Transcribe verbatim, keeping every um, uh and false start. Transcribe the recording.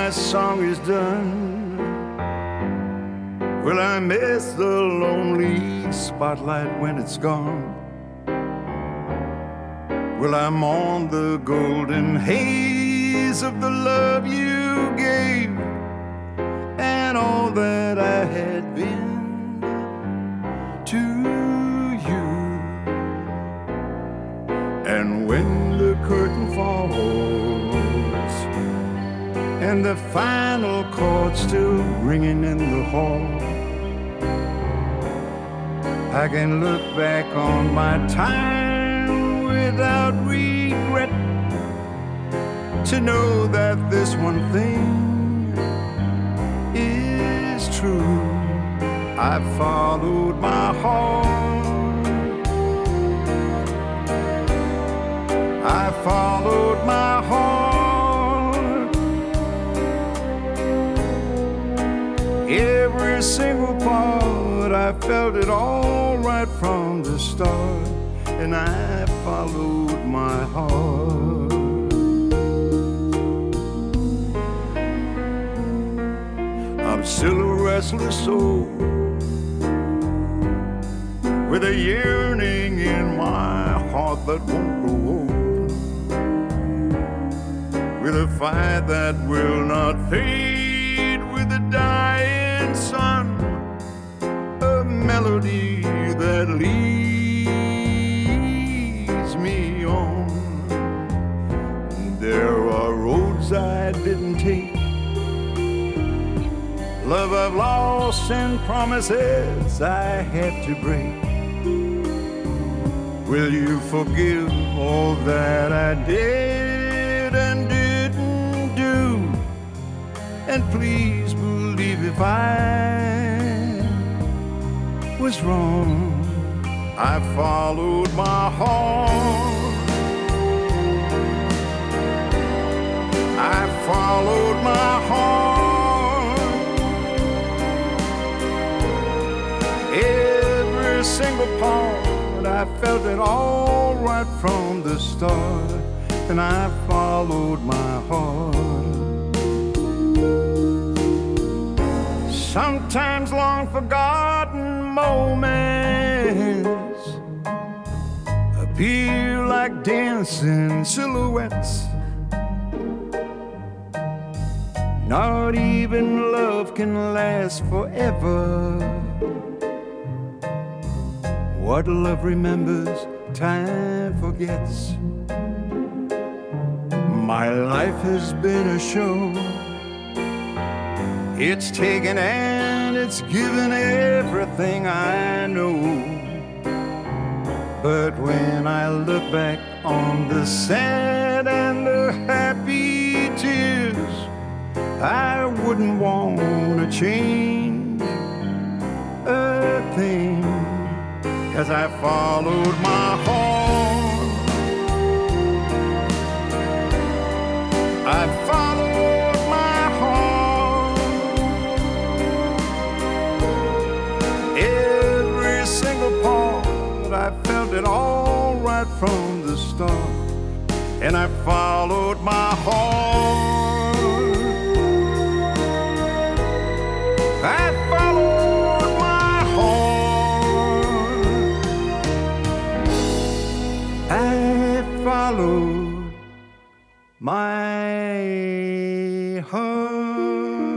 my song is done, will I miss the lonely spotlight when it's gone? Will I mourn the golden haze of the love you gave and all that I had been to you? And when the curtain falls and the final chord still ringing in the hall, I can look back on my time without regret, to know that this one thing is true. I followed my heart, I followed my heart, every single part. I felt it all right from the start, and I followed my heart. I'm still a restless soul with a yearning in my heart that won't grow old, with a fire that will not fade with the dying sun, a melody that leads me on. There are roads I didn't take, love I've lost, and promises I had to break. Will you forgive all that I did and didn't do? And please believe if I was wrong, I followed my heart, I followed my heart, every single part. I felt it all right from the start, and I followed my heart. Sometimes long forgotten moments appear like dancing silhouettes. Not even love can last forever. What love remembers, time forgets. My life has been a show. It's taken and it's given everything I know. But when I look back on the sad and the happy tears, I wouldn't want to change a thing, 'cause I followed my heart, I followed my heart, every single part. I felt it all right from the start, and I followed my heart, I followed my heart, I followed my heart.